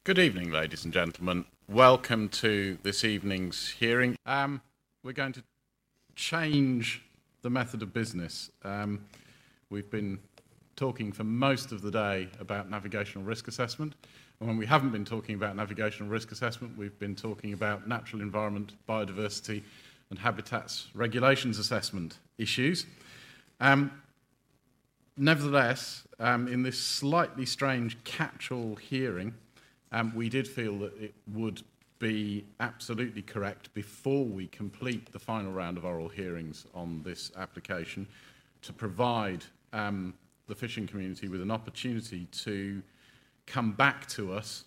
Good evening, ladies and gentlemen. Welcome to this evening's hearing. We're going to change the method of business. We've been talking for most of the day about navigational risk assessment, and when we haven't been talking about navigational risk assessment, we've been talking about natural environment, biodiversity, and habitats regulations assessment issues. Nevertheless, in this slightly strange catch-all hearing, we did feel that it would be absolutely correct before we complete the final round of oral hearings on this application to provide the fishing community with an opportunity to come back to us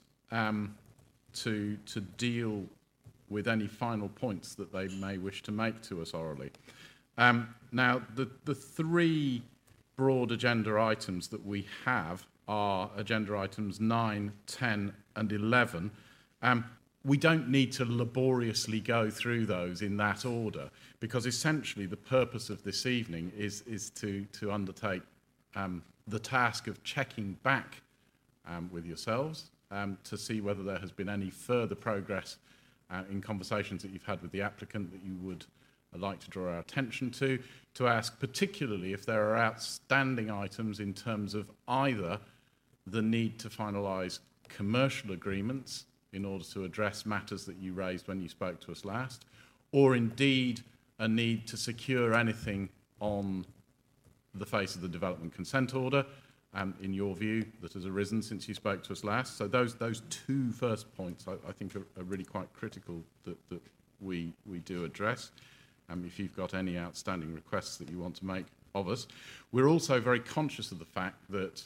to deal with any final points that they may wish to make to us orally. Now, the three broad agenda items that we have are agenda items 9, 10 and 11. We don't need to laboriously go through those in that order because essentially the purpose of this evening is to undertake the task of checking back with yourselves to see whether there has been any further progress in conversations that you've had with the applicant that you would like to draw our attention to ask particularly if there are outstanding items in terms of either the need to finalise commercial agreements in order to address matters that you raised when you spoke to us last, or indeed a need to secure anything on the face of the development consent order, in your view, that has arisen since you spoke to us last. So those two first points I think are really quite critical that we do address. If you've got any outstanding requests that you want to make of us. We're also very conscious of the fact that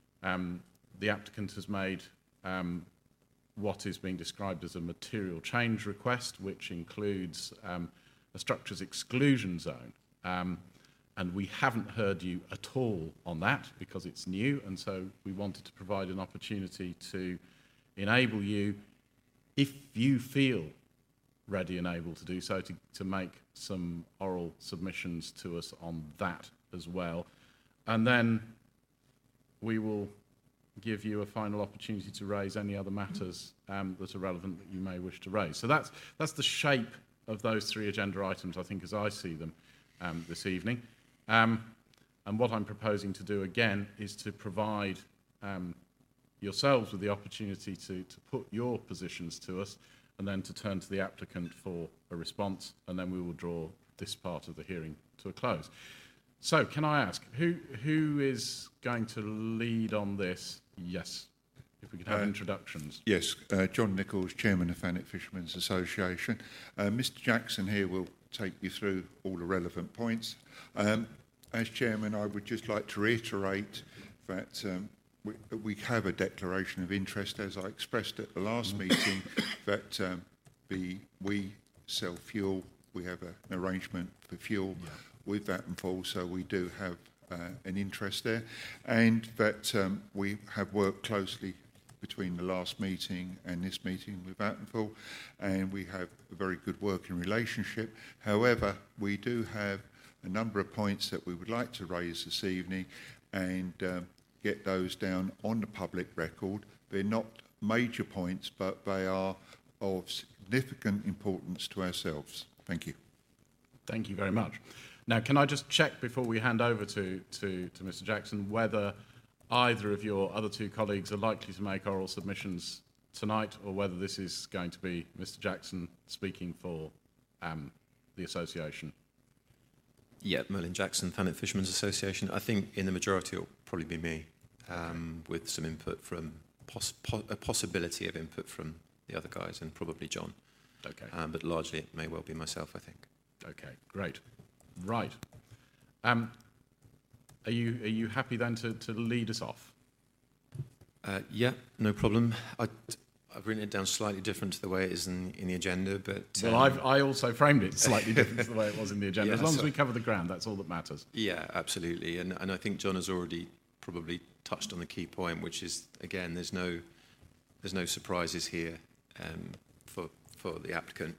the applicant has made what is being described as a material change request, which includes a structures exclusion zone. And we haven't heard you at all on that because it's new, and so we wanted to provide an opportunity to enable you, if you feel ready and able to do so, to make some oral submissions to us on that as well. And then we will give you a final opportunity to raise any other matters that are relevant that you may wish to raise. So that's the shape of those three agenda items, I think, as I see them this evening. And what I'm proposing to do again is to provide yourselves with the opportunity to put your positions to us and then to turn to the applicant for a response, and then we will draw this part of the hearing to a close. So, can I ask, who is going to lead on this? Yes, if we could have introductions. Yes, John Nichols, Chairman of Thanet Fishermen's Association. Mr Jackson here will take you through all the relevant points. As Chairman, I would just like to reiterate that we have a declaration of interest, as I expressed at the last meeting, that we sell fuel. We have an arrangement for fuel with Vattenfall, so we do have an interest there, and that we have worked closely between the last meeting and this meeting with Vattenfall, and we have a very good working relationship. However, we do have a number of points that we would like to raise this evening and get those down on the public record. They're not major points, but they are of significant importance to ourselves. Thank you. Thank you very much. Now, can I just check before we hand over to Mr Jackson whether either of your other two colleagues are likely to make oral submissions tonight, or whether this is going to be Mr Jackson speaking for the association? Yeah, Merlin Jackson, Thanet Fishermen's Association. I think in the majority it'll probably be me, with some input from a possibility of input from the other guys and probably John. Okay. But largely it may well be myself, I think. Okay, great. Right. Are you happy then to lead us off? Yeah, no problem. I've written it down slightly different to the way it is in the agenda, but... Well, I also framed it slightly different to the way it was in the agenda. As long as we cover the ground, that's all that matters. Yeah, absolutely. And I think John has already probably touched on the key point, which is, again, there's no surprises here for the applicant.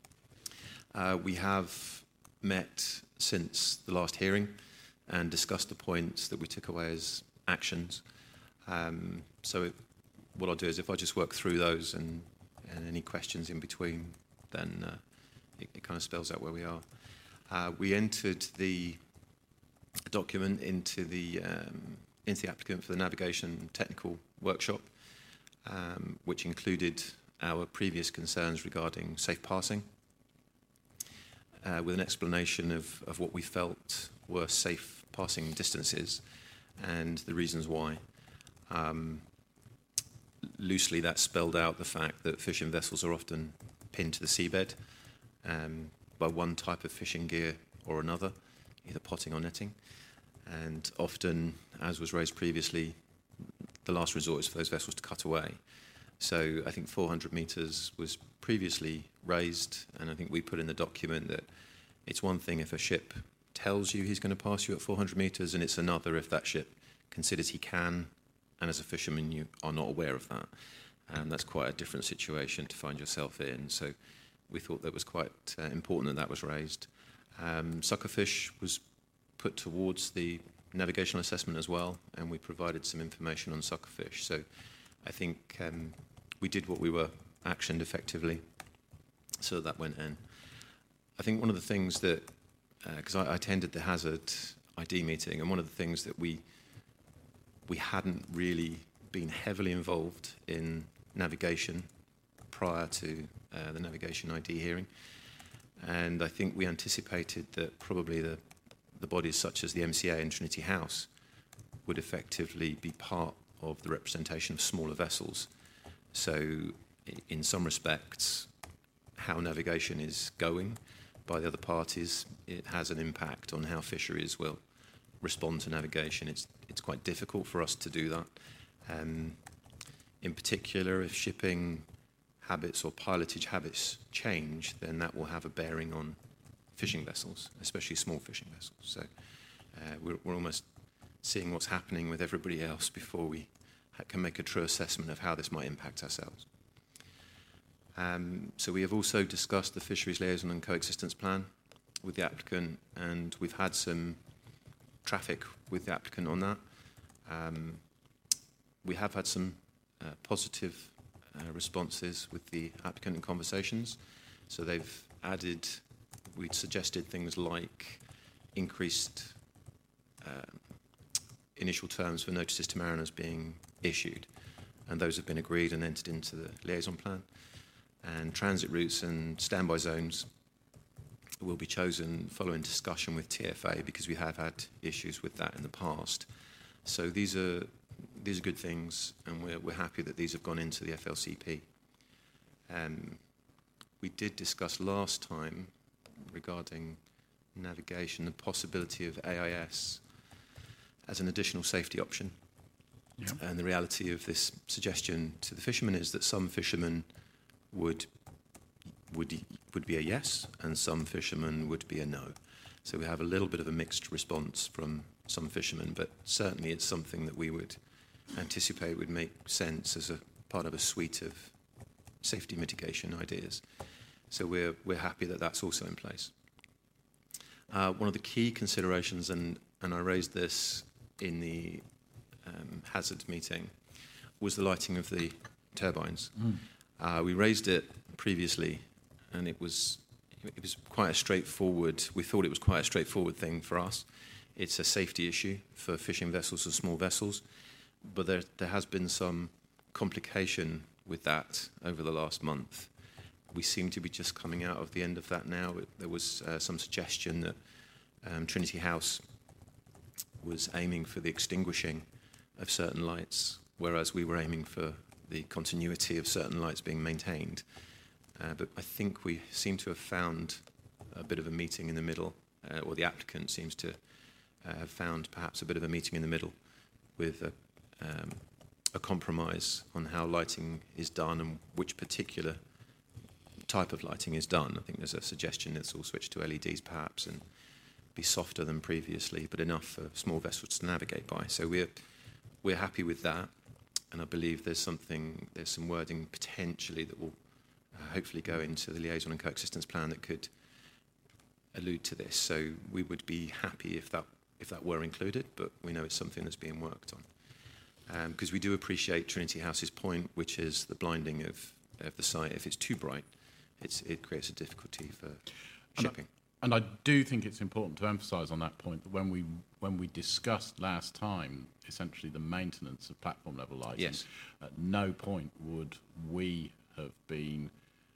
We have met since the last hearing and discussed the points that we took away as actions. So what I'll do is if I just work through those and any questions in between, then it kind of spells out where we are. We entered the document into the applicant for the navigation technical workshop, which included our previous concerns regarding safe passing, with an explanation of what we felt were safe passing distances and the reasons why. Loosely, that spelled out the fact that fishing vessels are often pinned to the seabed by one type of fishing gear or another, either potting or netting. And often, as was raised previously, the last resort is for those vessels to cut away. So I think 400 metres was previously raised, and I think we put in the document that it's one thing if a ship tells you he's going to pass you at 400 metres, and it's another if that ship considers he can, and as a fisherman you are not aware of that. And that's quite a different situation to find yourself in. So we thought that was quite important that was raised. Suckerfish was put towards the navigational assessment as well, and we provided some information on suckerfish. So I think we did what we were actioned effectively, so that went in. I think one of the things that, because I attended the hazard ID meeting, and one of the things that we hadn't really been heavily involved in navigation prior to the navigation ID hearing, and I think we anticipated that probably the bodies such as the MCA and Trinity House would effectively be part of the representation of smaller vessels. So in some respects, how navigation is going by the other parties, it has an impact on how fisheries will respond to navigation. It's quite difficult for us to do that. In particular, if shipping habits or pilotage habits change, then that will have a bearing on fishing vessels, especially small fishing vessels. So we're almost seeing what's happening with everybody else before we can make a true assessment of how this might impact ourselves. So we have also discussed the Fisheries Liaison and Coexistence Plan with the applicant, and we've had some traffic with the applicant on that. We have had some positive responses with the applicant in conversations. So they've added, we'd suggested things like increased initial terms for notices to mariners being issued, and those have been agreed and entered into the liaison plan. And transit routes and standby zones will be chosen following discussion with TFA, because we have had issues with that in the past. So these are good things, and we're happy that these have gone into the FLCP. We did discuss last time regarding navigation the possibility of AIS as an additional safety option. Yeah. And the reality of this suggestion to the fishermen is that some fishermen would be a yes, and some fishermen would be a no. So we have a little bit of a mixed response from some fishermen, but certainly it's something that we would anticipate would make sense as a part of a suite of safety mitigation ideas. So we're happy that that's also in place. One of the key considerations, and I raised this in the hazard meeting, was the lighting of the turbines. We raised it previously, and it was quite a straightforward. We thought it was quite a straightforward thing for us. It's a safety issue for fishing vessels and small vessels, but there has been some complication with that over the last month. We seem to be just coming out of the end of that now. There was some suggestion that Trinity House was aiming for the extinguishing of certain lights, whereas we were aiming for the continuity of certain lights being maintained. But I think we seem to have found a bit of a meeting in the middle, or the applicant seems to have found perhaps a bit of a meeting in the middle with a compromise on how lighting is done and which particular type of lighting is done. I think there's a suggestion it's all switched to LEDs perhaps and be softer than previously, but enough for small vessels to navigate by. So we're happy with that, and I believe there's some wording potentially that will hopefully go into the liaison and coexistence plan that could allude to this. So we would be happy if that were included, but we know it's something that's being worked on. because we do appreciate Trinity House's point, which is the blinding of the site. If it's too bright, it creates a difficulty for shipping. And I do think it's important to emphasise on that point that when we discussed last time, essentially the maintenance of platform level lighting, yes, at no point would we have been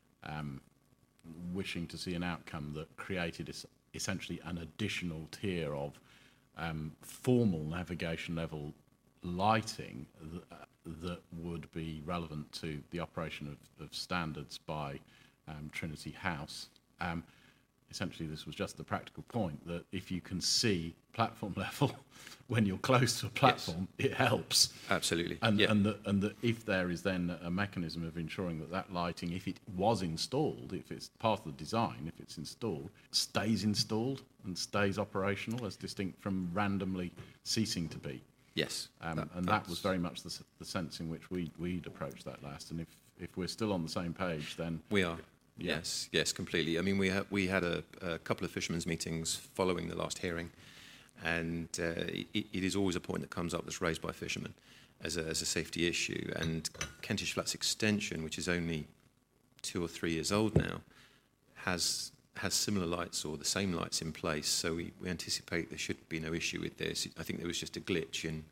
wishing to see an outcome that created essentially an additional tier of formal navigation level lighting that would be relevant to the operation of standards by Trinity House. Essentially, this was just the practical point that if you can see platform level when you're close to a platform, yes, it helps. Absolutely. And that if there is then a mechanism of ensuring that lighting, if it was installed, if it's part of the design, if it's installed, stays installed and stays operational as distinct from randomly ceasing to be. Yes. That was very much the sense in which we'd approached that last. And if we're still on the same page, then... We are. Yeah. Yes, completely. I mean, we had a couple of fishermen's meetings following the last hearing, and it is always a point that comes up that's raised by fishermen as a safety issue. And Kentish Flats Extension, which is only 2 or 3 years old now, has similar lights or the same lights in place. So we anticipate there should be no issue with this. I think there was just a glitch in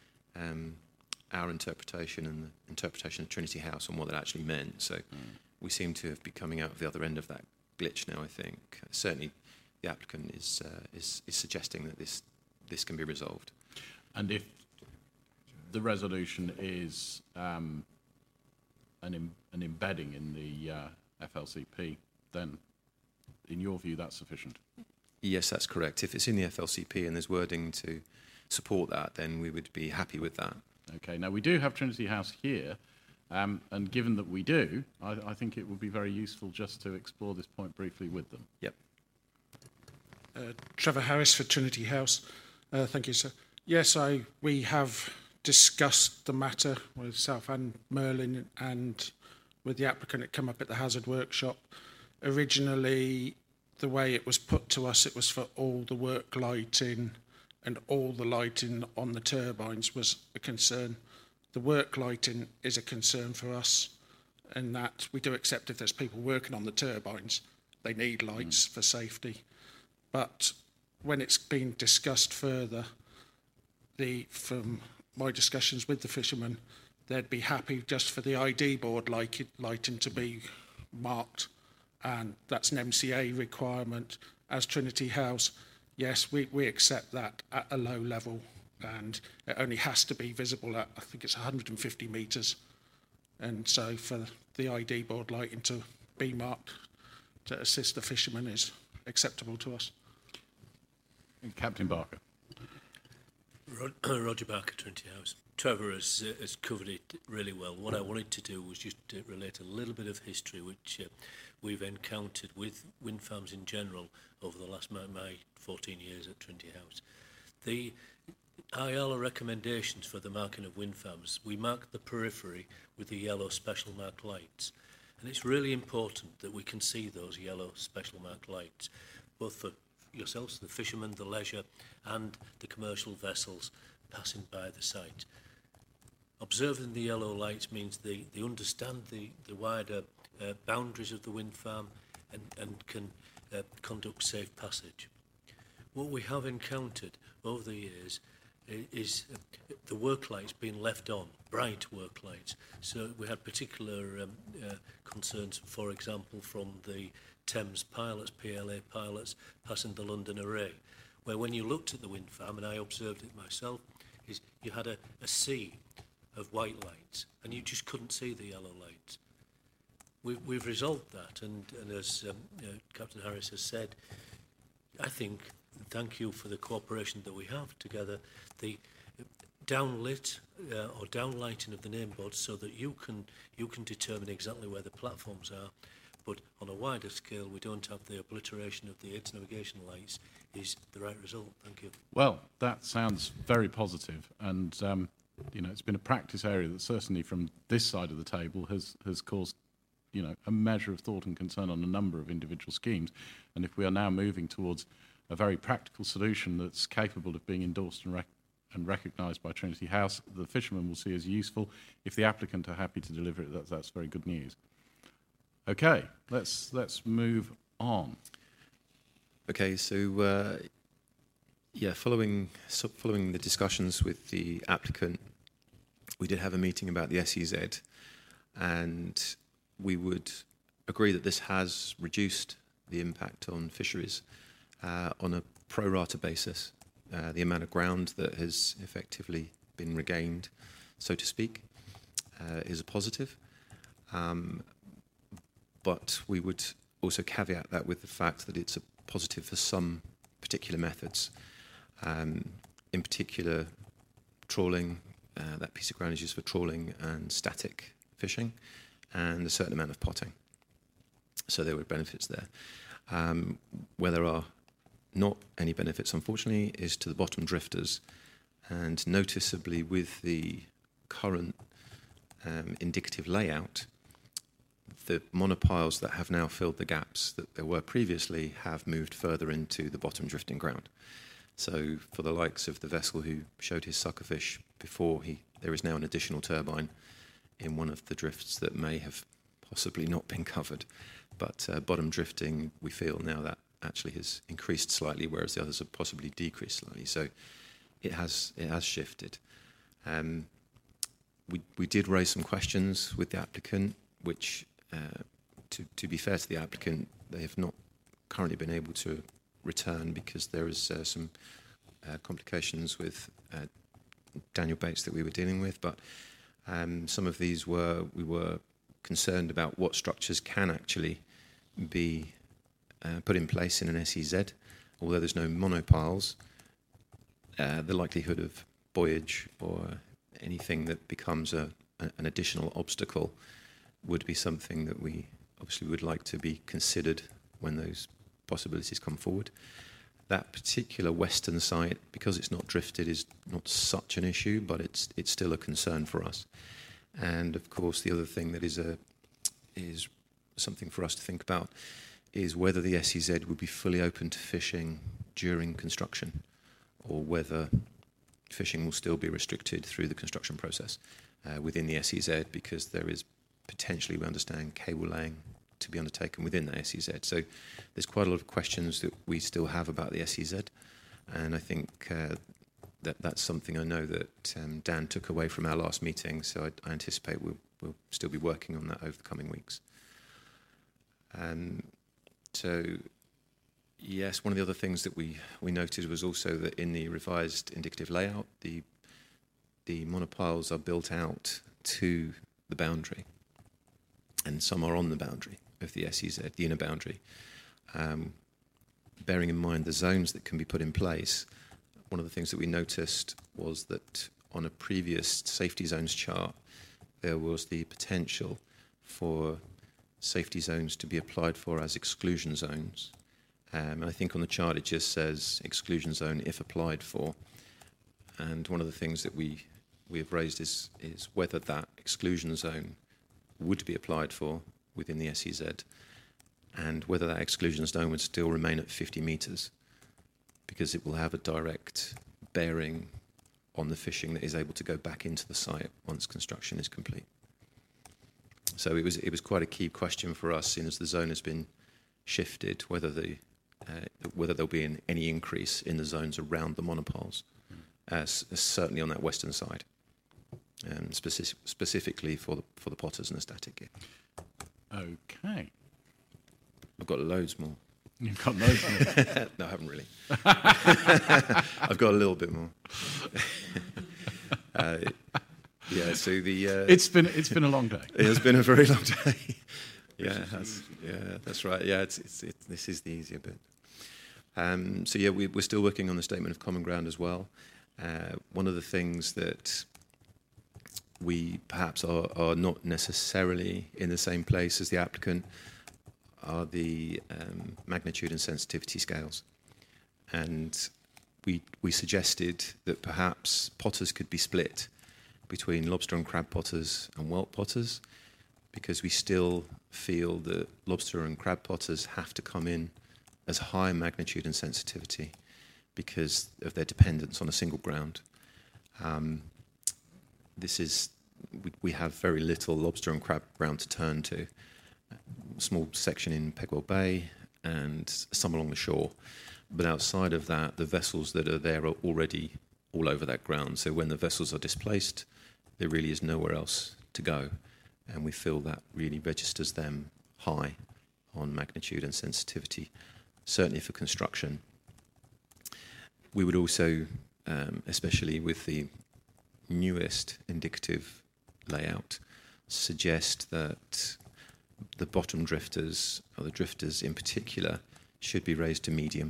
our interpretation and the interpretation of Trinity House on what that actually meant. So. We seem to have been coming out of the other end of that glitch now, I think. Certainly the applicant is suggesting that this can be resolved. And if the resolution is an embedding in the FLCP, then in your view that's sufficient? Yes, that's correct. If it's in the FLCP and there's wording to support that, then we would be happy with that. Okay, now we do have Trinity House here. And given that we do, I think it would be very useful just to explore this point briefly with them. Yep. Trevor Harris for Trinity House. Thank you, sir. Yes, we have discussed the matter with South and Merlin and with the applicant. It came up at the hazard workshop. Originally, the way it was put to us, it was for all the work lighting and all the lighting on the turbines was a concern. The work lighting is a concern for us, in that we do accept if there's people working on the turbines, they need lights for safety. But when it's been discussed further, from my discussions with the fishermen, they'd be happy just for the ID board lighting to be marked, and that's an MCA requirement. As Trinity House, yes, we accept that at a low level. And it only has to be visible at, I think it's 150 metres. And so for the ID board lighting to be marked to assist the fishermen is acceptable to us. Captain Barker. Roger Barker, Trinity House. Trevor has covered it really well. What I wanted to do was just relate a little bit of history which we've encountered with wind farms in general over the last my 14 years at Trinity House. The IALA recommendations for the marking of wind farms, we mark the periphery with the yellow special marked lights. And it's really important that we can see those yellow special marked lights, both for yourselves, the fishermen, the leisure, and the commercial vessels passing by the site. Observing the yellow lights means they understand the wider boundaries of the wind farm and can conduct safe passage. What we have encountered over the years is the work lights being left on, bright work lights. So we had particular concerns, for example, from the Thames pilots, PLA pilots, passing the London Array, where when you looked at the wind farm, and I observed it myself, is you had a sea of white lights, and you just couldn't see the yellow lights. We've resolved that, and as Captain Harris has said, I think, thank you for the cooperation that we have together, the downlit or downlighting of the name boards so that you can determine exactly where the platforms are, but on a wider scale we don't have the obliteration of the aids navigation lights is the right result. Thank you. Well, that sounds very positive, and it's been a practice area that certainly from this side of the table has caused a measure of thought and concern on a number of individual schemes. And if we are now moving towards a very practical solution that's capable of being endorsed and and recognised by Trinity House, the fishermen will see as useful. If the applicant are happy to deliver it, that's very good news. Okay, let's move on. Okay, so following the discussions with the applicant, we did have a meeting about the SEZ, and we would agree that this has reduced the impact on fisheries on a pro rata basis. The amount of ground that has effectively been regained, so to speak, is a positive. But we would also caveat that with the fact that it's a positive for some particular methods. In particular, trawling, that piece of ground is used for trawling and static fishing, and a certain amount of potting. So there were benefits there. Where there are not any benefits, unfortunately, is to the bottom drifters. And noticeably with the current indicative layout, the monopiles that have now filled the gaps that there were previously have moved further into the bottom drifting ground. So for the likes of the vessel who showed his suckerfish before, there is now an additional turbine in one of the drifts that may have possibly not been covered. But bottom drifting, we feel now that actually has increased slightly, whereas the others have possibly decreased slightly. So it has shifted. We did raise some questions with the applicant, which, to be fair to the applicant, they have not currently been able to return because there is some complications with Daniel Bates that we were dealing with. But some of these we were concerned about what structures can actually be put in place in an SEZ. Although there's no monopiles, the likelihood of buoyage or anything that becomes an additional obstacle would be something that we obviously would like to be considered when those possibilities come forward. That particular western site, because it's not drifted, is not such an issue, but it's still a concern for us. And of course, the other thing that is something for us to think about is whether the SEZ would be fully open to fishing during construction, or whether fishing will still be restricted through the construction process within the SEZ, because there is potentially, we understand, cable laying to be undertaken within the SEZ. So there's quite a lot of questions that we still have about the SEZ, and I think that's something I know that Dan took away from our last meeting, so I anticipate we'll still be working on that over the coming weeks. So yes, one of the other things that we noted was also that in the revised indicative layout, the monopiles are built out to the boundary, and some are on the boundary of the SEZ, the inner boundary. Bearing in mind the zones that can be put in place, one of the things that we noticed was that on a previous safety zones chart, there was the potential for safety zones to be applied for as exclusion zones. And I think on the chart it just says exclusion zone if applied for. And one of the things that we have raised is whether that exclusion zone would be applied for within the SEZ, and whether that exclusion zone would still remain at 50 metres, because it will have a direct bearing on the fishing that is able to go back into the site once construction is complete. So it was quite a key question for us, seeing as the zone has been shifted, whether there'll be any increase in the zones around the monopiles, certainly on that western side, specifically for the potters and the static gear. Okay. I've got loads more. You've got loads more. No, I haven't really. I've got a little bit more. Yeah. So it's been a long day. It has been a very long day. That's right. Yeah, this is the easier bit. So yeah, we're still working on the statement of common ground as well. One of the things that we perhaps are not necessarily in the same place as the applicant are the magnitude and sensitivity scales. And we suggested that perhaps potters could be split between lobster and crab potters and whelk potters, because we still feel that lobster and crab potters have to come in as high magnitude and sensitivity because of their dependence on a single ground. We have very little lobster and crab ground to turn to. A small section in Pegwell Bay and some along the shore. But outside of that, the vessels that are there are already all over that ground. So when the vessels are displaced, there really is nowhere else to go. And we feel that really registers them high on magnitude and sensitivity, certainly for construction. We would also, especially with the newest indicative layout, suggest that the bottom drifters, or the drifters in particular, should be raised to medium.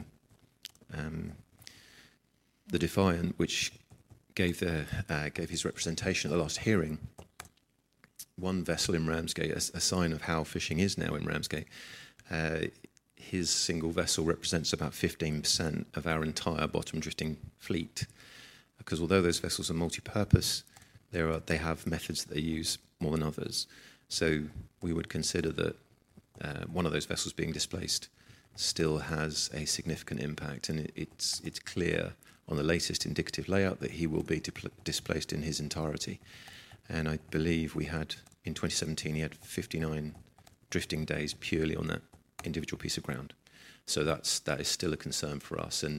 The Defiant, which gave his representation at the last hearing, one vessel in Ramsgate, a sign of how fishing is now in Ramsgate, his single vessel represents about 15% of our entire bottom drifting fleet. Because although those vessels are multi-purpose, they have methods that they use more than others. So we would consider that one of those vessels being displaced still has a significant impact, and it's clear on the latest indicative layout that he will be displaced in his entirety. And I believe in 2017, he had 59 drifting days purely on that individual piece of ground. So that is still a concern for us. And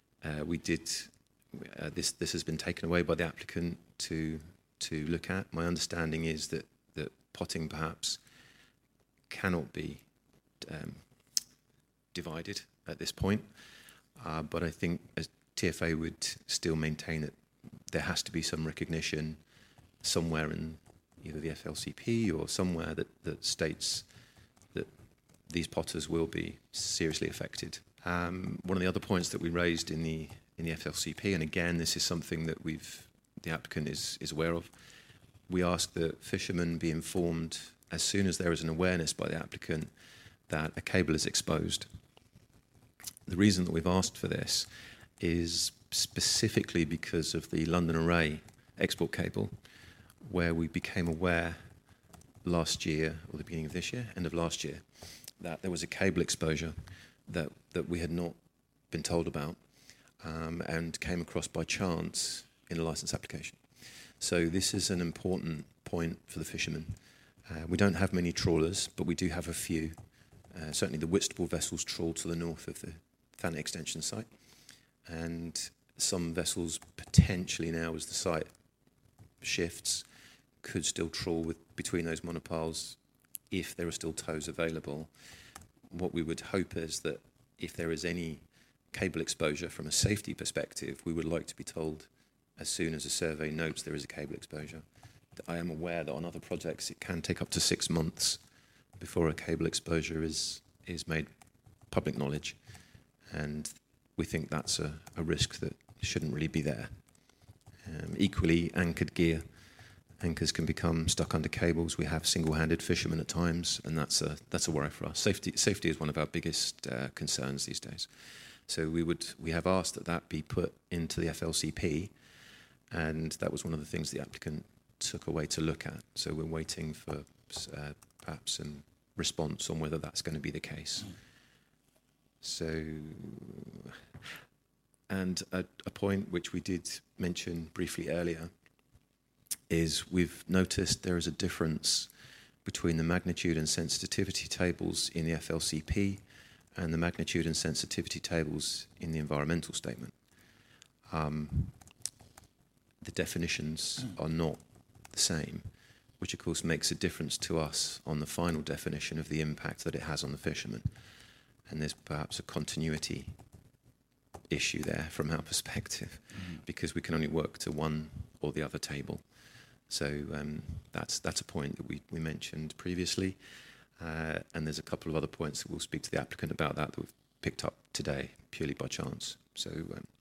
this has been taken away by the applicant to look at. My understanding is that potting perhaps cannot be divided at this point. But I think as TFA would still maintain that there has to be some recognition somewhere in either the FLCP or somewhere that states that these potters will be seriously affected. One of the other points that we raised in the FLCP, and again this is something that the applicant is aware of, we ask that fishermen be informed as soon as there is an awareness by the applicant that a cable is exposed. The reason that we've asked for this is specifically because of the London Array export cable, where we became aware last year, or the beginning of this year, end of last year, that there was a cable exposure that we had not been told about, and came across by chance in a licence application. So this is an important point for the fishermen. We don't have many trawlers, but we do have a few. Certainly the Whitstable vessels trawl to the north of the Thanet extension site, and some vessels potentially now, as the site shifts, could still trawl between those monopiles if there are still tows available. What we would hope is that if there is any cable exposure from a safety perspective, we would like to be told as soon as a survey notes there is a cable exposure. I am aware that on other projects it can take up to 6 months before a cable exposure is made public knowledge, and we think that's a risk that shouldn't really be there. Equally, anchored gear. Anchors can become stuck under cables. We have single-handed fishermen at times, and that's a worry for us. Safety is one of our biggest concerns these days. So we have asked that be put into the FLCP, and that was one of the things the applicant took away to look at. So we're waiting for perhaps some response on whether that's going to be the case. So, and a point which we did mention briefly earlier is we've noticed there is a difference between the magnitude and sensitivity tables in the FLCP and the magnitude and sensitivity tables in the environmental statement. The definitions are not the same, which of course makes a difference to us on the final definition of the impact that it has on the fishermen. And there's perhaps a continuity issue there from our perspective, because we can only work to one or the other table. So that's a point that we mentioned previously. And there's a couple of other points that we'll speak to the applicant about that we've picked up today, purely by chance. So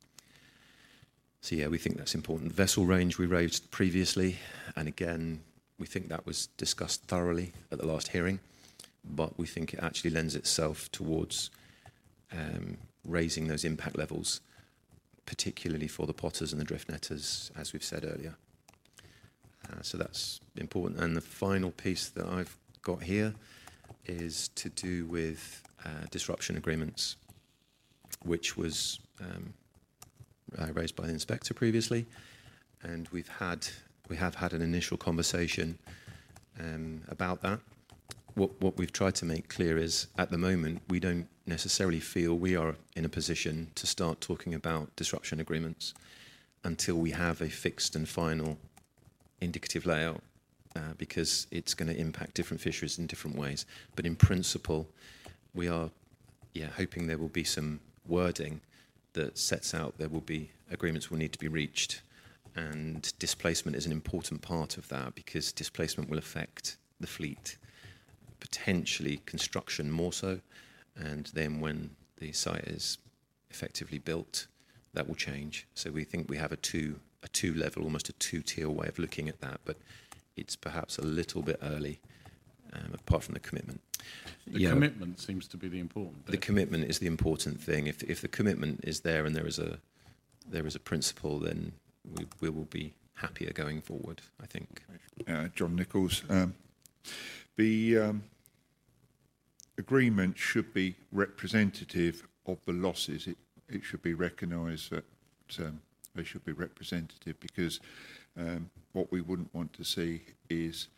yeah, we think that's important. Vessel range we raised previously, and again, we think that was discussed thoroughly at the last hearing, but we think it actually lends itself towards raising those impact levels, particularly for the potters and the drift netters, as we've said earlier. So that's important. And the final piece that I've got here is to do with disruption agreements, which was raised by the inspector previously. and we have had an initial conversation about that. What we've tried to make clear is, at the moment, we don't necessarily feel we are in a position to start talking about disruption agreements until we have a fixed and final indicative layout, because it's going to impact different fisheries in different ways. But in principle, we are hoping there will be some wording that sets out there will be agreements will need to be reached, and displacement is an important part of that, because displacement will affect the fleet, potentially construction more so, and then when the site is effectively built, that will change. So we think we have a two level, almost a two-tier way of looking at that, but it's perhaps a little bit early, apart from the commitment. The commitment seems to be the important bit. The commitment is the important thing. If the commitment is there and there is a principle, then we will be happier going forward, I think. John Nichols. The agreement should be representative of the losses. It should be recognised that they should be representative, because what we wouldn't want to see is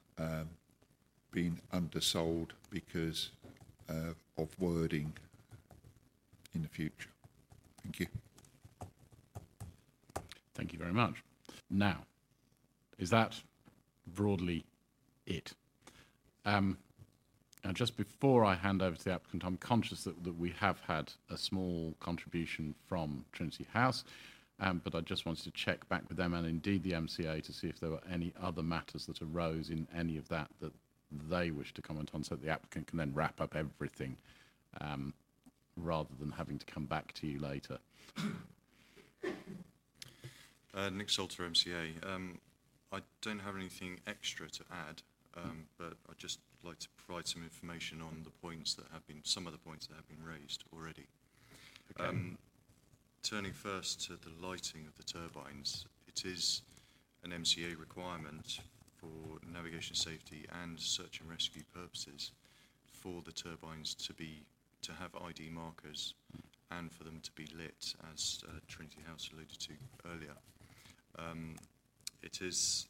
being undersold because of wording in the future. Thank you. Thank you very much. Now, is that broadly it? Now, just before I hand over to the applicant, I'm conscious that we have had a small contribution from Trinity House, but I just wanted to check back with them and indeed the MCA to see if there were any other matters that arose in any of that they wish to comment on, so that the applicant can then wrap up everything rather than having to come back to you later. Nick Salter, MCA. I don't have anything extra to add, but I'd just like to provide some information on the points that have been, some of the points that have been raised already. Okay. Turning first to the lighting of the turbines, it is an MCA requirement for navigation safety and search and rescue purposes for the turbines to have ID markers and for them to be lit, as Trinity House alluded to earlier. It is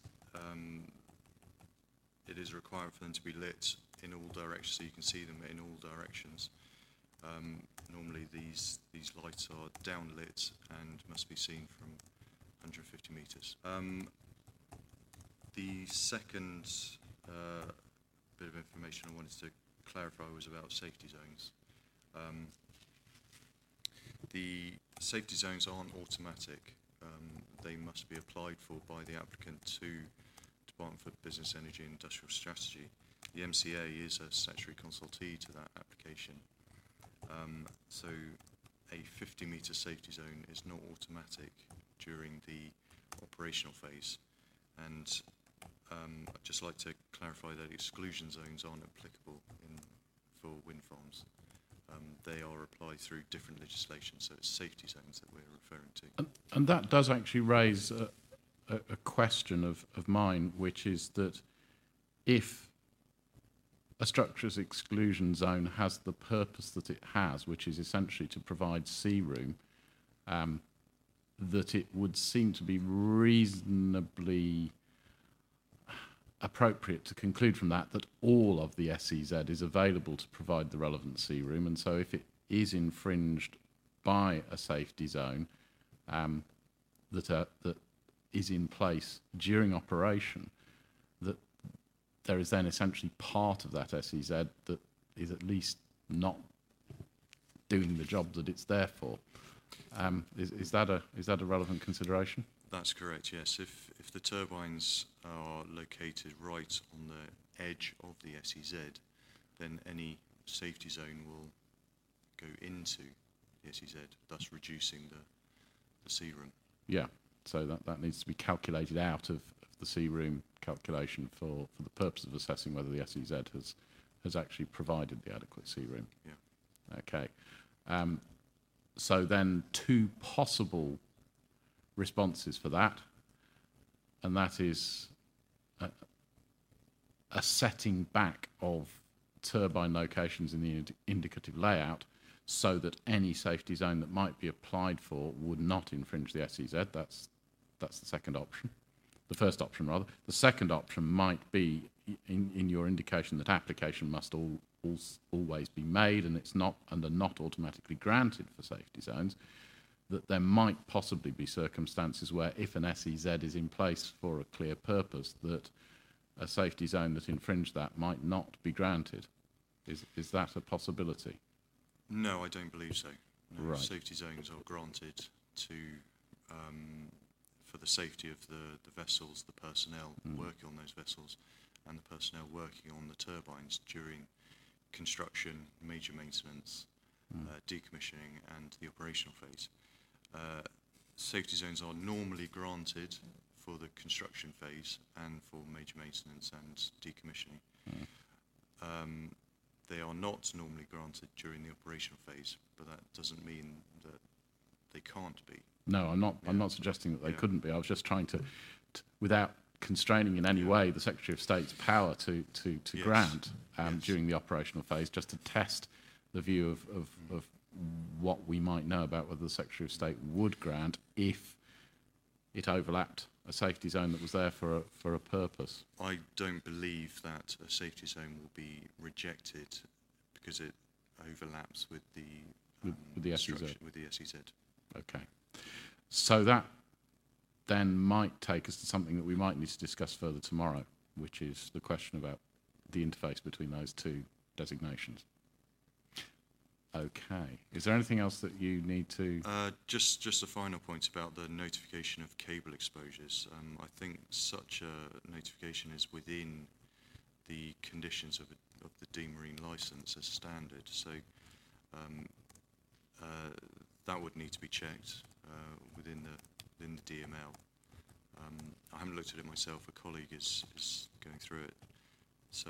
a requirement for them to be lit in all directions, so you can see them in all directions. Normally these lights are downlit and must be seen from 150 metres. The second bit of information I wanted to clarify was about safety zones. The safety zones aren't automatic. They must be applied for by the applicant to Department for Business, Energy and Industrial Strategy. The MCA is a statutory consultee to that application. So a 50-metre safety zone is not automatic during the operational phase. And I'd just like to clarify that exclusion zones aren't applicable for wind farms. They are applied through different legislation, so it's safety zones that we're referring to. And that does actually raise a question of mine, which is that if a structure's exclusion zone has the purpose that it has, which is essentially to provide sea room, that it would seem to be reasonably appropriate to conclude from that all of the SEZ is available to provide the relevant sea room, and so if it is infringed by a safety zone that is in place during operation, that there is then essentially part of that SEZ that is at least not doing the job that it's there for. Is that a relevant consideration? That's correct, yes. If the turbines are located right on the edge of the SEZ, then any safety zone will go into the SEZ, thus reducing the sea room. Yeah, so that needs to be calculated out of the sea room calculation for the purpose of assessing whether the SEZ has actually provided the adequate sea room. Yeah. Okay. So then two possible responses for that, and that is a setting back of turbine locations in the indicative layout so that any safety zone that might be applied for would not infringe the SEZ. That's That's the second option. The first option, rather. The second option might be, in your indication that application must always be made and are not automatically granted for safety zones, that there might possibly be circumstances where if an SEZ is in place for a clear purpose, that a safety zone that infringed that might not be granted. Is that a possibility? No, I don't believe so. No, Right. Safety zones are granted to for the safety of the vessels, the personnel working on those vessels, and the personnel working on the turbines during construction, major maintenance, decommissioning, and the operational phase. Safety zones are normally granted for the construction phase and for major maintenance and decommissioning. They are not normally granted during the operational phase, but that doesn't mean that they can't be. No, I'm not suggesting that they couldn't be. I was just trying to without constraining in any way the Secretary of State's power to Yes. grant Yes. during the operational phase, just to test the view of what we might know about whether the Secretary of State would grant if it overlapped a safety zone that was there for a purpose. I don't believe that a safety zone will be rejected because it overlaps with the With the SEZ. structure- with the SEZ. Okay. So that then might take us to something that we might need to discuss further tomorrow, which is the question about the interface between those two designations. Okay. Is there anything else that you need to... Just a final point about the notification of cable exposures. I think such a notification is within the conditions of the Dean Marine licence as standard. So that would need to be checked within the DML. I haven't looked at it myself. A colleague is going through it. So,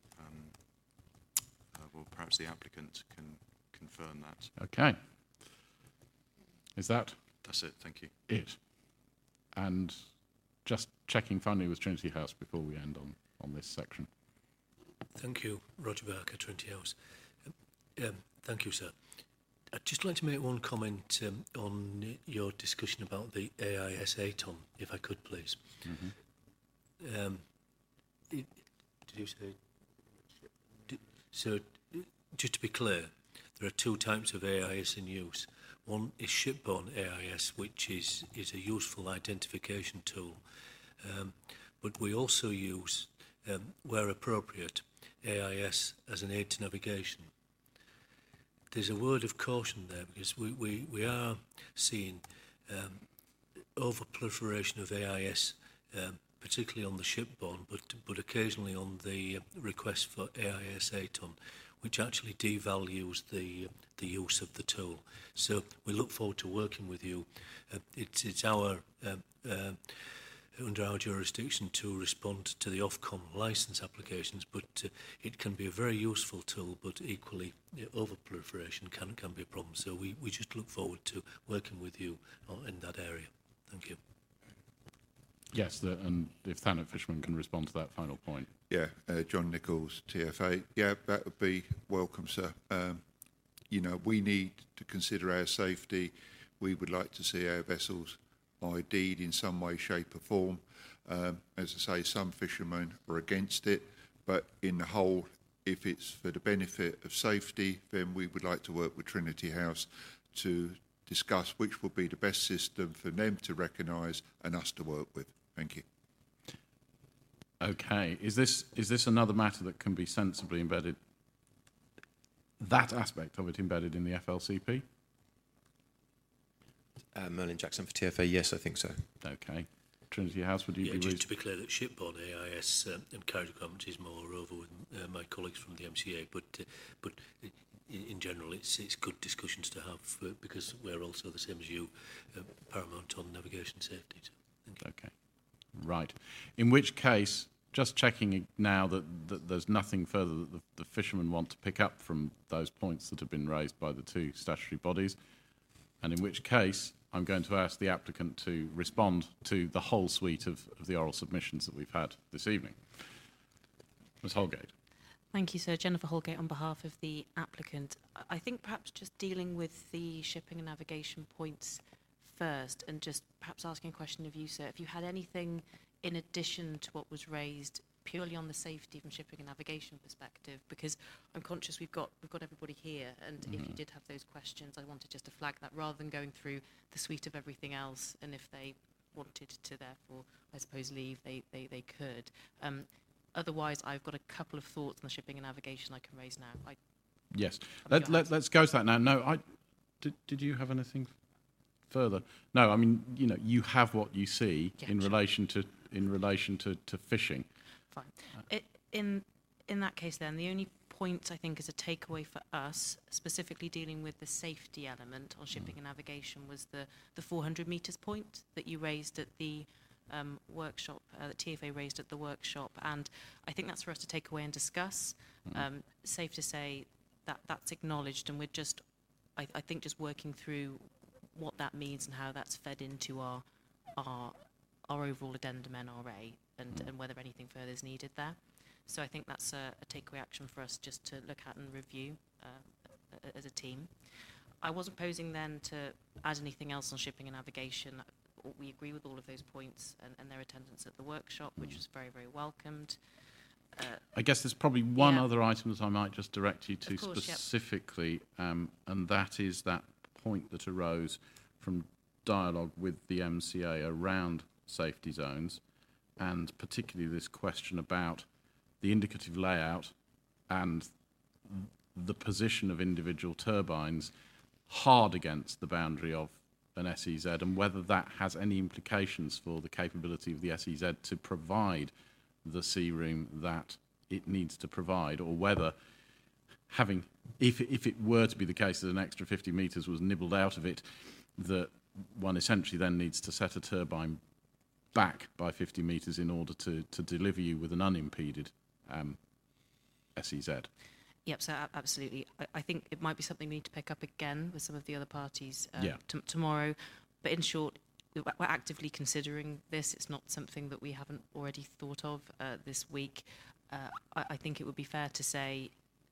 well, perhaps the applicant can confirm that. Okay. Is that That's it. Thank you. it? And just checking finally with Trinity House before we end on this section. Thank you, Roger Barker, Trinity House. Thank you, sir. I'd just like to make one comment on your discussion about the AIS ATOM, if I could, please. Did you say... So, just to be clear, there are two types of AIS in use. One is shipborne AIS, which is a useful identification tool. But we also use, where appropriate, AIS as an aid to navigation. There's a word of caution there because we are seeing over-proliferation of AIS, particularly on the shipborne, but occasionally on the request for AIS ATON, which actually devalues the use of the tool. So we look forward to working with you. It's our under our jurisdiction to respond to the Ofcom licence applications, but it can be a very useful tool, but equally over-proliferation can be a problem. So we just look forward to working with you in that area. Thank you. Yes, and if Thanet Fisherman can respond to that final point. Yeah, John Nichols, TFA. Yeah, that would be welcome, sir. You know, we need to consider our safety. We would like to see our vessels ID'd in some way, shape or form. As I say, some fishermen are against it, but in the whole, if it's for the benefit of safety, then we would like to work with Trinity House to discuss which will be the best system for them to recognise and us to work with. Thank you. Okay. Is this another matter that can be sensibly embedded, that aspect of it embedded in the FLCP? Merlin Jackson for TFA, yes, I think so. Okay. Trinity House, would you Yeah, be... just to be clear, that shipborne AIS and carriage requirement is more over with my colleagues from the MCA, but in general, it's good discussions to have because we're also the same as you, paramount on navigation safety. So, thank you. Okay. Right. In which case, just checking now that there's nothing further that the fishermen want to pick up from those points that have been raised by the two statutory bodies, and in which case I'm going to ask the applicant to respond to the whole suite of the oral submissions that we've had this evening. Ms Holgate. Thank you, sir. Jennifer Holgate on behalf of the applicant. I think perhaps just dealing with the shipping and navigation points first and just perhaps asking a question of you, sir. If you had anything in addition to what was raised purely on the safety from shipping and navigation perspective, because I'm conscious we've got everybody here, and if you did have those questions, I wanted just to flag that rather than going through the suite of everything else, and if they wanted to therefore, I suppose, leave, they could. Otherwise, I've got a couple of thoughts on the shipping and navigation I can raise now. Yes, let's go to that now. No, did you have anything further? No, I mean, you have what you see in relation to fishing. Fine. In that case, then, the only point I think is a takeaway for us, specifically dealing with the safety element on shipping and navigation, was the 400 metres point that you raised at the workshop, that TFA raised at the workshop, and I think that's for us to take away and discuss. Safe to say that that's acknowledged, and we're just, I think, just working through what that means and how that's fed into our overall addendum NRA, and whether anything further is needed there. So I think that's a takeaway action for us just to look at and review as a team. I wasn't posing then to add anything else on shipping and navigation. We agree with all of those points and their attendance at the workshop, which was very, very welcomed. I guess there's probably one other item that I might just direct you to specifically, and that is that point that arose from dialogue with the MCA around safety zones, and particularly this question about the indicative layout and the position of individual turbines hard against the boundary of an SEZ, and whether that has any implications for the capability of the SEZ to provide the sea room that it needs to provide, or whether if it were to be the case that an extra 50 metres was nibbled out of it, that one essentially then needs to set a turbine back by 50 metres in order to deliver you with an unimpeded SEZ. Yep, so absolutely. I think it might be something we need to pick up again with some of the other parties tomorrow. But in short, we're actively considering this. It's not something that we haven't already thought of this week. I think it would be fair to say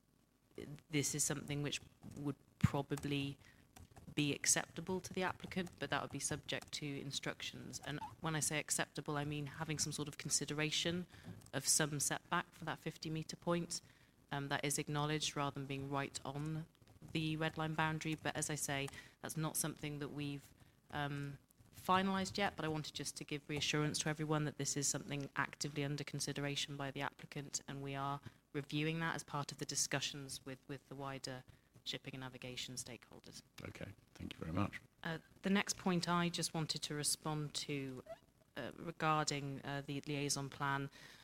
this is something which would probably be acceptable to the applicant, but that would be subject to instructions. And when I say acceptable, I mean having some sort of consideration of some setback for that 50-metre point. That is acknowledged rather than being right on the red line boundary. But as I say, that's not something that we've finalised yet, but I wanted just to give reassurance to everyone that this is something actively under consideration by the applicant, and we are reviewing that as part of the discussions with the wider shipping and navigation stakeholders. Okay, thank you very much. The next point I just wanted to respond to regarding the liaison plan.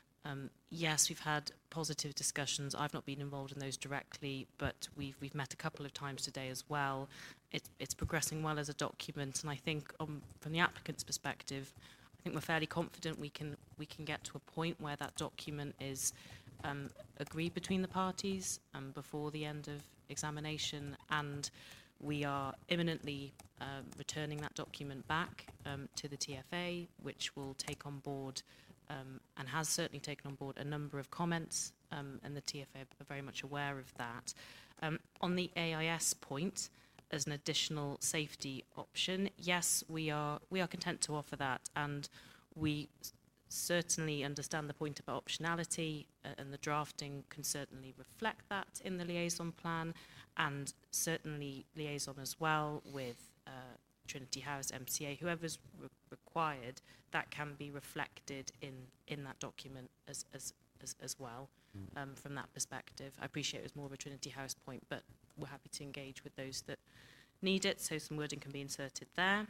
Yes, we've had positive discussions. I've not been involved in those directly, but we've met a couple of times today as well. It's progressing well as a document, and I think from the applicant's perspective, I think we're fairly confident we can get to a point where that document is agreed between the parties before the end of examination, and we are imminently returning that document back to the TFA, which will take on board and has certainly taken on board a number of comments, and the TFA are very much aware of that. On the AIS point, as an additional safety option, yes, we are content to offer that, and we certainly understand the point about optionality, and the drafting can certainly reflect that in the liaison plan, and certainly liaison as well with Trinity House, MCA, whoever's required, that can be reflected in that document as well. From that perspective, I appreciate it was more of a Trinity House point, but we're happy to engage with those that need it, so some wording can be inserted there.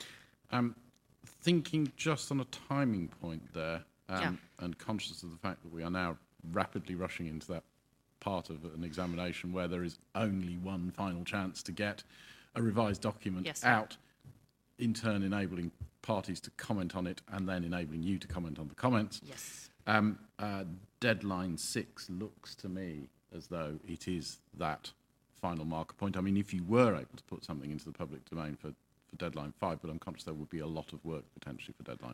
Thinking just on a timing point there, and conscious of the fact that we are now rapidly rushing into that part of an examination where there is only one final chance to get a revised document out, in turn enabling parties to comment on it and then enabling you to comment on the comments. Yes. Deadline 6 looks to me as though it is that final marker point. I mean, if you were able to put something into the public domain for deadline 5, but I'm conscious there would be a lot of work potentially for deadline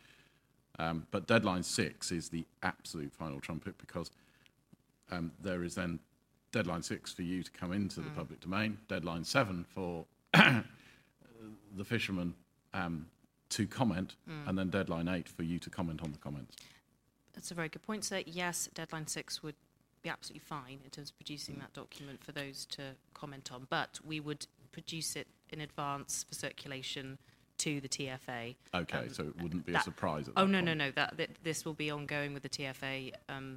5. But deadline 6 is the absolute final trumpet, because there is then deadline 6 for you to come into the public domain, deadline 7 for the fishermen to comment, and then deadline 8 for you to comment on the comments. That's a very good point, sir. Yes, deadline 6 would be absolutely fine in terms of producing that document for those to comment on, but we would produce it in advance for circulation to the TFA. Okay, so it wouldn't be a surprise at that Oh, no, point. no, no. This will be ongoing with the TFA.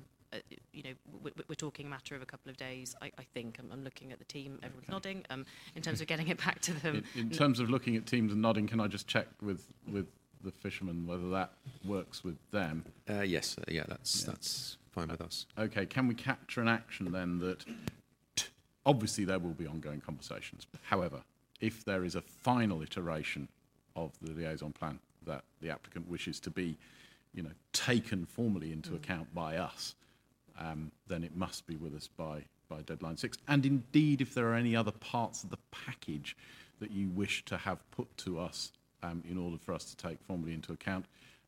You know, we're talking a matter of a couple of days, I think. I'm looking at the team, everyone's nodding, in terms of getting it back to them. In terms of looking at teams and nodding, can I just check with the fishermen whether that works with them? Yes, that's fine with us. Okay, can we capture an action then that obviously there will be ongoing conversations. However, if there is a final iteration of the liaison plan that the applicant wishes to be, you know, taken formally into account by us, then it must be with us by deadline 6. And indeed, if there are any other parts of the package that you wish to have put to us in order for us to take formally into account,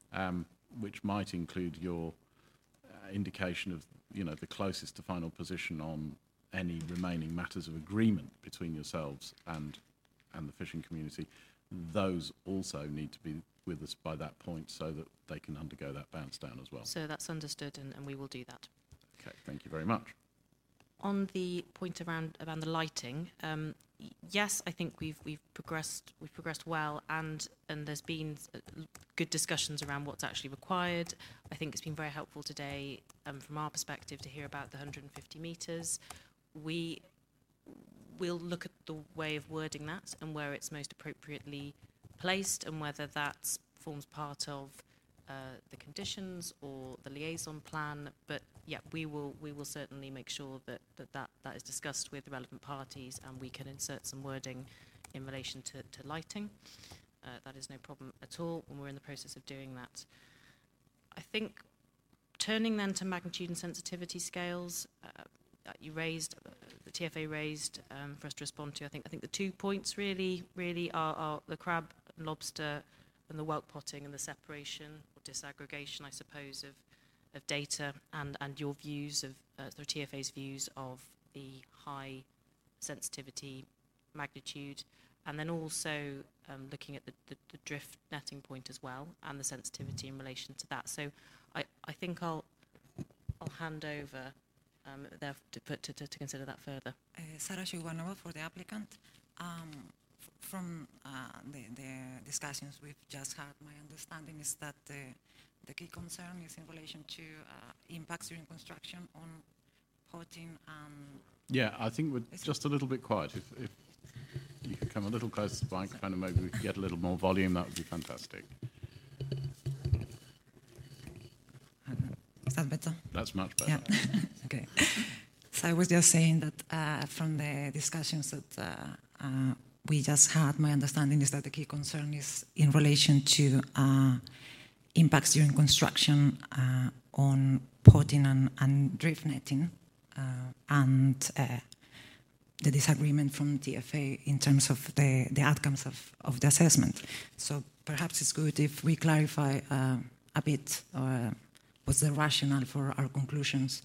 which might include your indication of, you know, the closest to final position on any remaining matters of agreement between yourselves and the fishing community, those also need to be with us by that point so that they can undergo that bounce down as well. So that's understood, and we will do that. Okay, thank you very much. On the point around the lighting, yes, I think we've progressed well, and there's been good discussions around what's actually required. I think it's been very helpful today, from our perspective, to hear about the 150 metres. We will look at the way of wording that and where it's most appropriately placed, and whether that forms part of the conditions or the liaison plan. But yeah, we will certainly make sure that is discussed with the relevant parties, and we can insert some wording in relation to lighting. That is no problem at all, and we're in the process of doing that. I think turning then to magnitude and sensitivity scales, you raised, the TFA raised for us to respond to. I think the 2 points really are the crab and lobster and the whelk potting and the separation or disaggregation, I suppose, of data and your views of the TFA's views of the high sensitivity magnitude, and then also looking at the drift netting point as well and the sensitivity in relation to that. So I think I'll hand over there to consider that further. Sarah Shuganova for the applicant. From the discussions we've just had, my understanding is that the key concern is in relation to impacts during construction on potting and... Yeah, I think we're just a little bit quiet. If you could come a little closer to the microphone and maybe we could get a little more volume, that would be fantastic. Is that better? That's much better. Yeah. Okay. So I was just saying that from the discussions that we just had, my understanding is that the key concern is in relation to impacts during construction on potting and drift netting, and the disagreement from TFA in terms of the outcomes of the assessment. So perhaps it's good if we clarify a bit what's the rationale for our conclusions.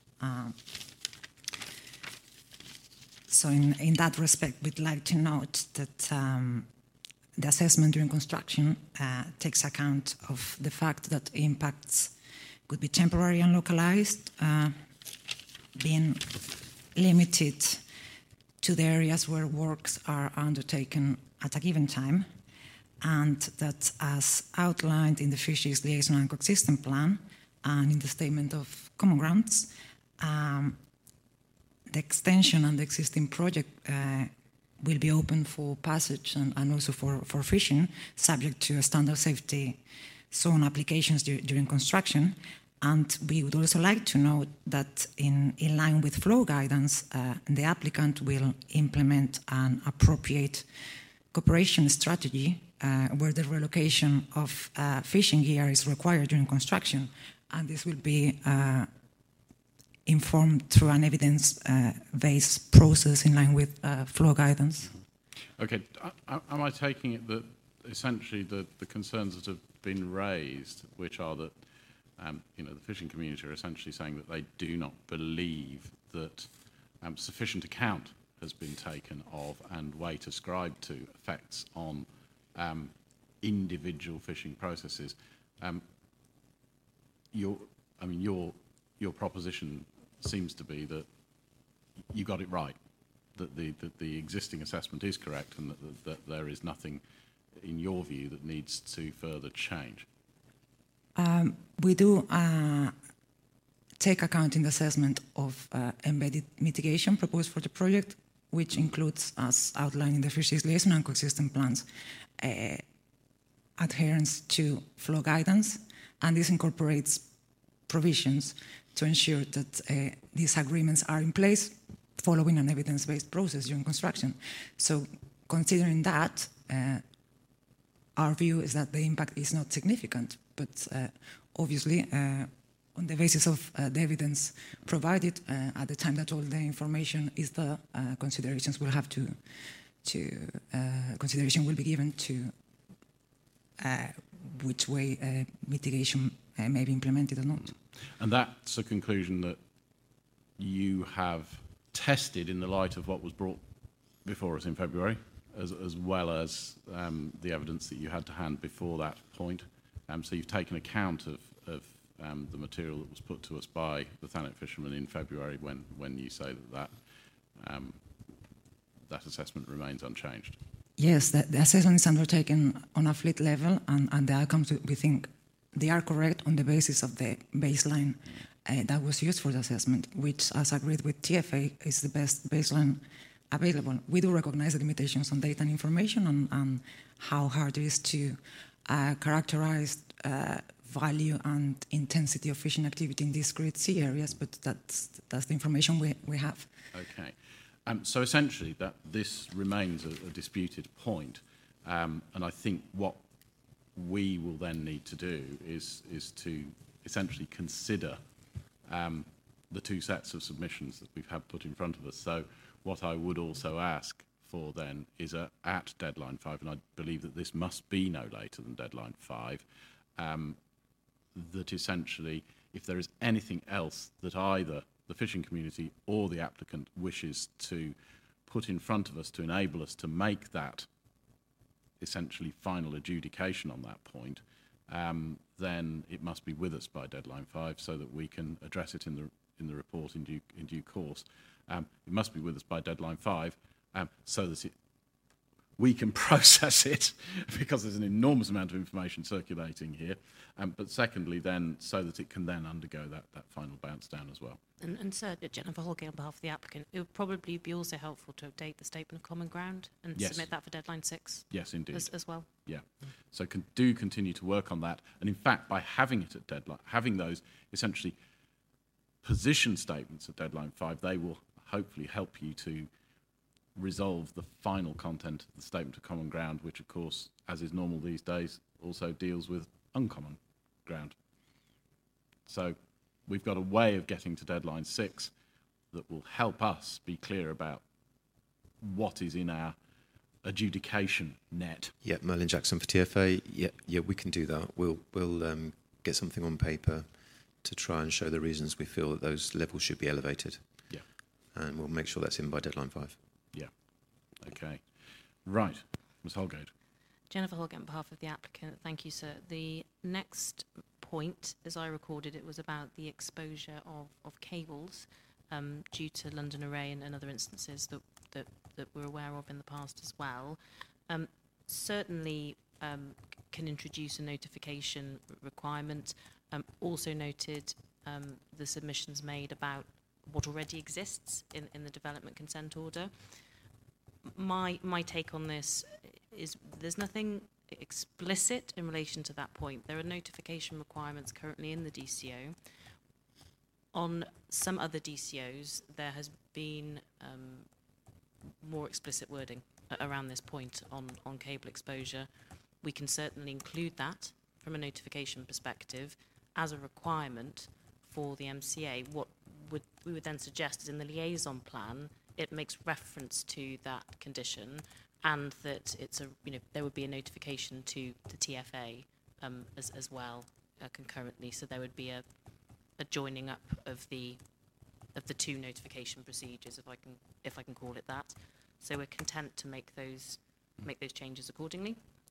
So in that respect, we'd like to note that the assessment during construction takes account of the fact that impacts could be temporary and localized, being limited to the areas where works are undertaken at a given time, and that as outlined in the Fisheries Liaison and Coexistence Plan and in the Statement of Common Grounds, the extension and the existing project will be open for passage and also for fishing, subject to standard safety zone applications during construction. And we would also like to note that in line with flow guidance, the applicant will implement an appropriate cooperation strategy where the relocation of fishing gear is required during construction, and this will be informed through an evidence-based process in line with flow guidance. Okay, am I taking it that essentially the concerns that have been raised, which are that you know, the fishing community are essentially saying that they do not believe that sufficient account has been taken of and weight ascribed to effects on individual fishing processes. Your proposition seems to be that you got it right, that the existing assessment is correct, and that there is nothing, in your view, that needs to further change. We do take account in the assessment of embedded mitigation proposed for the project, which includes, as outlined in the fisheries liaison and coexistence plans, adherence to flow guidance, and this incorporates provisions to ensure that these agreements are in place following an evidence-based process during construction. So considering that, our view is that the impact is not significant, but obviously on the basis of the evidence provided at the time that all the information is the considerations will have to consideration will be given to which way mitigation may be implemented or not. And that's a conclusion that you have tested in the light of what was brought before us in February, as well as the evidence that you had to hand before that point. So you've taken account of the material that was put to us by the Thanet fishermen in February when you say that assessment remains unchanged. Yes, the assessment is undertaken on a fleet level, and the outcomes, we think, they are correct on the basis of the baseline that was used for the assessment, which, as agreed with TFA, is the best baseline available. We do recognize the limitations on data and information and how hard it is to characterize value and intensity of fishing activity in discrete sea areas, but that's the information we have. Okay. So essentially, that this remains a disputed point, and I think what we will then need to do is to essentially consider the two sets of submissions that we've had put in front of us. So what I would also ask for then is at deadline 5, and I believe that this must be no later than deadline 5, that essentially if there is anything else that either the fishing community or the applicant wishes to put in front of us to enable us to make that essentially final adjudication on that point, then it must be with us by deadline 5 so that we can address it in the report in due course. It must be with us by deadline 5 so that we can process it, because there's an enormous amount of information circulating here. But secondly, then, so that it can then undergo that final bounce down as well. And Sir, Jennifer Holgate, on behalf of the applicant, it would probably be also helpful to update the statement of common ground and submit that for deadline 6. Yes, indeed. As well. Yeah. So do continue to work on that. And in fact, by having it at deadline, having those essentially position statements at deadline 5, they will hopefully help you to resolve the final content of the statement of common ground, which of course, as is normal these days, also deals with uncommon ground. So we've got a way of getting to deadline 6 that will help us be clear about what is in our adjudication net. Yeah, Merlin Jackson for TFA. Yeah, we can do that. We'll get something on paper to try and show the reasons we feel that those levels should be elevated. Yeah. And we'll make sure that's in by deadline 5. Yeah. Okay. Right. Ms. Holgate. Jennifer Holgate, on behalf of the applicant. Thank you, sir. The next point, as I recorded, it was about the exposure of cables due to London Array and other instances that we're aware of in the past as well. Certainly can introduce a notification requirement. Also noted the submissions made about what already exists in the development consent order. My take on this is there's nothing explicit in relation to that point. There are notification requirements currently in the DCO. On some other DCOs, there has been more explicit wording around this point on cable exposure. We can certainly include that from a notification perspective as a requirement for the MCA. What we would then suggest is in the liaison plan, it makes reference to that condition, and that it's there would be a notification to the TFA as well concurrently. So there would be a joining up of the two notification procedures, if I can call it that. So we're content to make those changes accordingly.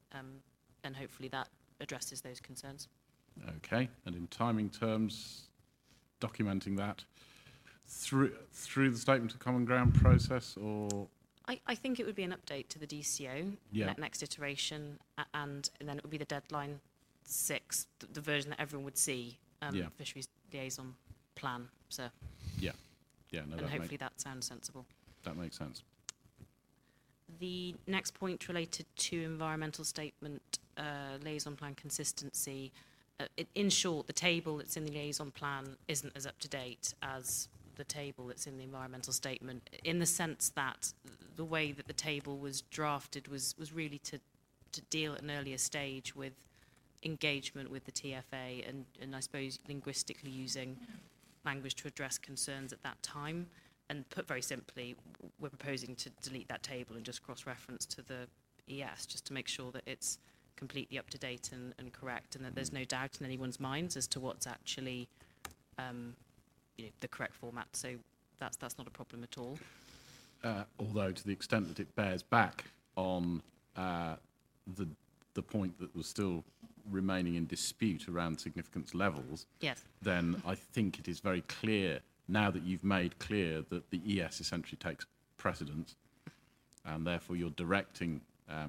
and hopefully that addresses those concerns. Okay, and in timing terms, documenting that through the statement of common ground process, or I think it would be an update to the DCO, next iteration, and then it would be the deadline 6, the version that everyone would see, fisheries liaison plan. So no, and hopefully that sounds sensible. That makes sense. The next point related to environmental statement liaison plan consistency. In short, the table that's in the liaison plan isn't as up to date as the table that's in the environmental statement, in the sense that the way that the table was drafted was really to deal at an earlier stage with engagement with the TFA and I suppose linguistically using language to address concerns at that time. And put very simply, we're proposing to delete that table and just cross-reference to the ES just to make sure that it's completely up to date and correct, and that there's no doubt in anyone's minds as to what's actually the correct format. So that's not a problem at all. Although to the extent that it bears back on the point that was still remaining in dispute around significance levels, yes, then I think it is very clear now that you've made clear that the ES essentially takes precedence, and therefore you're directing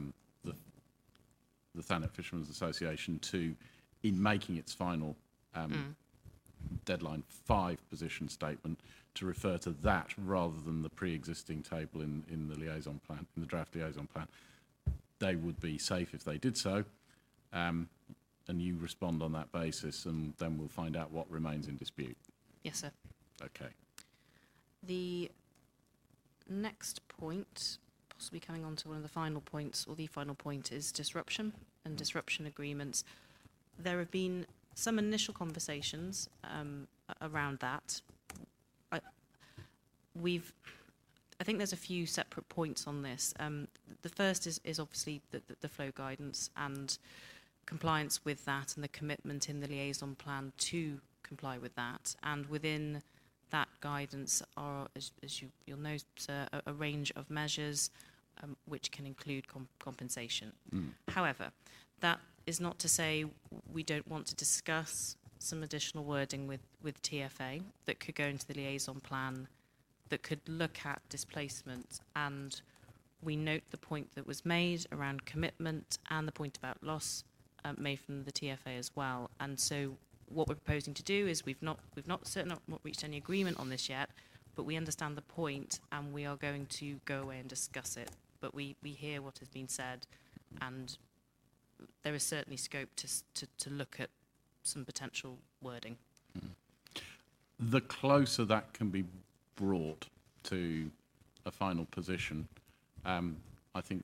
the Thanet Fishermen's Association to, in making its final deadline 5 position statement, to refer to that rather than the pre-existing table in the liaison plan, in the draft liaison plan. They would be safe if they did so, and you respond on that basis, and then we'll find out what remains in dispute. Yes, sir. Okay. The next point, possibly coming on to one of the final points, or the final point, is disruption and disruption agreements. There have been some initial conversations around that. I think there's a few separate points on this. The first is obviously the flow guidance and compliance with that, and the commitment in the liaison plan to comply with that. And within that guidance are, as you'll know, sir, a range of measures which can include compensation. However, that is not to say we don't want to discuss some additional wording with TFA that could go into the liaison plan that could look at displacement, and we note the point that was made around commitment and the point about loss made from the TFA as well. And so what we're proposing to do is we've not reached any agreement on this yet, but we understand the point and we are going to go away and discuss it. But we hear what has been said, and there is certainly scope to look at some potential wording. The closer that can be brought to a final position, I think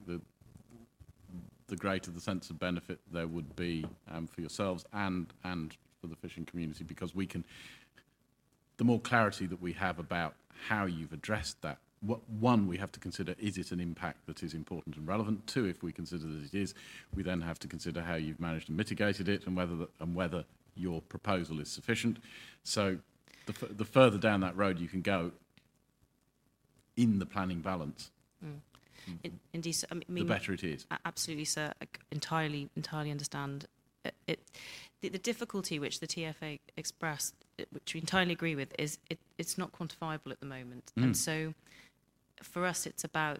the greater the sense of benefit there would be for yourselves and for the fishing community, because we can, the more clarity that we have about how you've addressed that, one, we have to consider, is it an impact that is important and relevant? 2, if we consider that it is, we then have to consider how you've managed and mitigated it, and whether your proposal is sufficient. So the further down that road you can go in the planning balance, Indeed, sir. I mean, the better it is. Absolutely, sir. I entirely understand it. The difficulty which the TFA expressed, which we entirely agree with, is it's not quantifiable at the moment. And so for us, it's about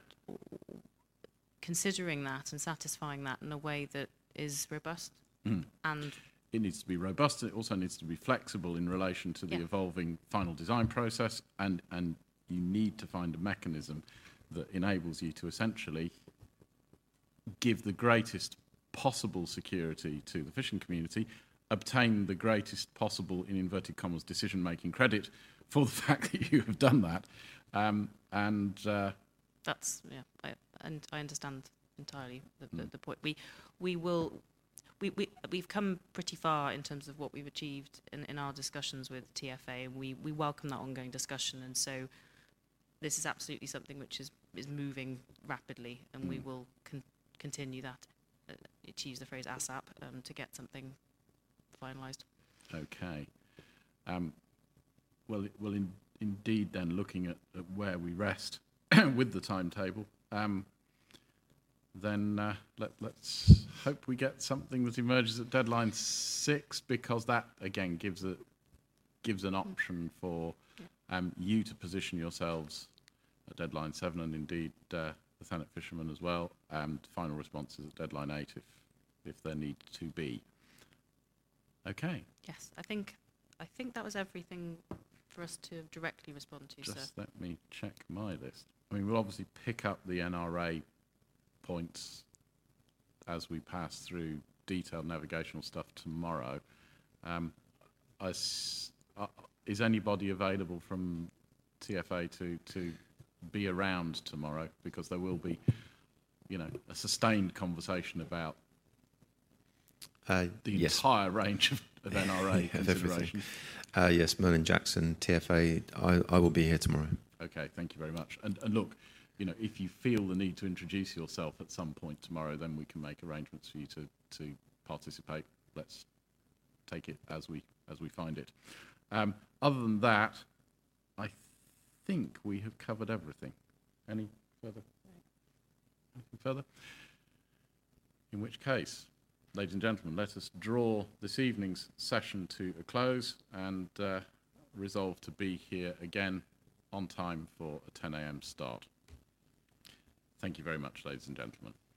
considering that and satisfying that in a way that is robust. And it needs to be robust. It also needs to be flexible in relation to the evolving final design process, and you need to find a mechanism that enables you to essentially give the greatest possible security to the fishing community, obtain the greatest possible, in inverted commas, decision-making credit for the fact that you have done that. That's, and I understand entirely the point. We've come pretty far in terms of what we've achieved in our discussions with TFA, and we welcome that ongoing discussion, and so this is absolutely something which is moving rapidly, and we will continue that, to use the phrase ASAP, to get something finalised. Okay. Well, indeed then, looking at where we rest with the timetable, then let's hope we get something that emerges at deadline 6, because that again gives an option for you to position yourselves at deadline 7, and indeed the Thanet fishermen as well, and final responses at deadline 8 if there need to be. Okay. Yes, I think that was everything for us to directly respond to, sir. Just let me check my list. I mean, we'll obviously pick up the NRA points as we pass through detailed navigational stuff tomorrow. Is anybody available from TFA to be around tomorrow? Because there will be, a sustained conversation about the entire range of NRA considerations. Yes, Merlin Jackson, TFA, I will be here tomorrow. Okay, thank you very much. And look, if you feel the need to introduce yourself at some point tomorrow, then we can make arrangements for you to participate. Let's take it as we find it. Other than that, I think we have covered everything. Anything further? In which case, ladies and gentlemen, let us draw this evening's session to a close and resolve to be here again on time for a 10 a.m. start. Thank you very much, ladies and gentlemen.